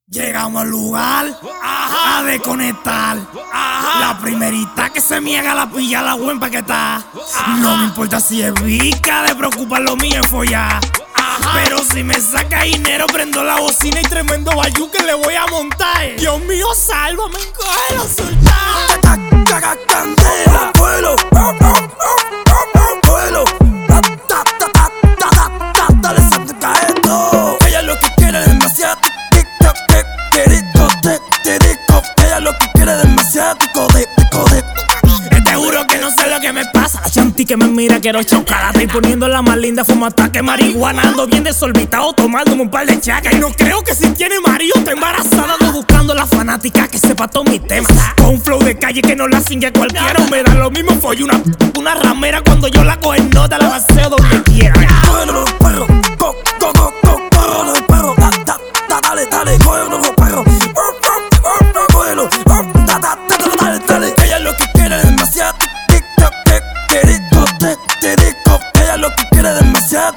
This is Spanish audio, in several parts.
Llegamos al lugar a desconectar. La primerita que se niega la pilla la buen pa' que está. No me importa si es vica, de preocupar lo mío es follar. Pero si me saca dinero, prendo la bocina y tremendo bayú que le voy a montar. Dios mío, sálvame, cógelo, soltar. Candela, vuelo, vuelo, dale salta esto. Ella lo que quiere es demasiado TikTok, te digo. Ella lo que quiere es demasiado Te juro que no sé lo que me pasa. La chanti que me mira quiero chocar. Estoy poniendo la más linda fumata que marihuana. Ando bien desorbitado tomándome un par de chacas. Y no creo que si tiene marido está embarazada. Ando buscando la fanática que sepa todos mis temas. Con un flow de calle que no la cingue cualquiera. Me da lo mismo follo una ramera. Cuando yo la cojo en nota la baseo donde quiera. Cógelo los perros, cógelo los perros. Dale, cógelo los perros. Cógelo, dale. Ella lo que quiere es demasiado TikTok, te digo. Ella lo que quiere es demasiado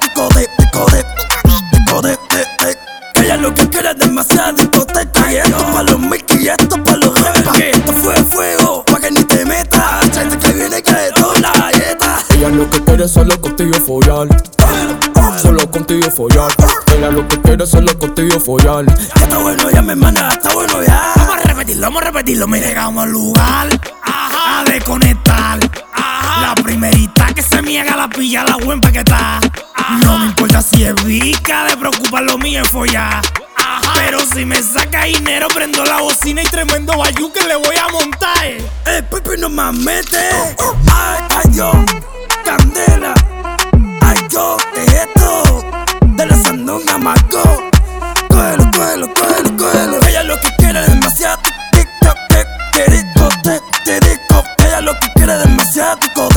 Ella lo que quiere es demasiado discoteca. Y esto pa' los Mickey y esto pa' los repas. Que esto fue fuego, pa' que ni te metas. Chante que viene que de toda la galleta. Ella lo que quiere es solo contigo follar. Solo contigo follar. Ella lo que quiere es solo contigo follar. Ya está bueno ya, mi hermana, está bueno ya. Vamos a repetirlo. Me llegamos al lugar a desconectar. La primerita que se niega la pilla la buen pa' que está. No me importa si es vica, de preocupar lo mío es follar. Pero si me saca dinero, prendo la bocina y tremendo bayú que le voy a montar. El Pipi no me mete. Ay, Dios, Candela. Ay, yo, ¿qué es esto? De la sandunga, Marco. Cógelo. Ella lo que quiere es demasiado TikTok, te digo. Ella lo que quiere es demasiado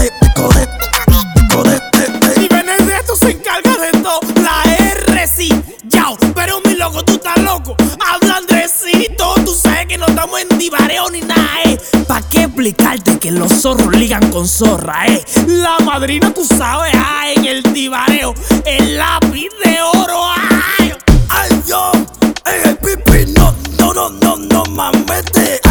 Y Benedetto se encarga de todo. La R sí, yao. Pero mi loco, tú estás loco. Hablan de sí, todo. Tú sabes que no estamos en divareo ni nada, ¿Pa' qué explicarte que los zorros ligan con zorra, La madrina, tú sabes, en el divareo. El lápiz de oro, Ay, yo, en el Pipi no me mete.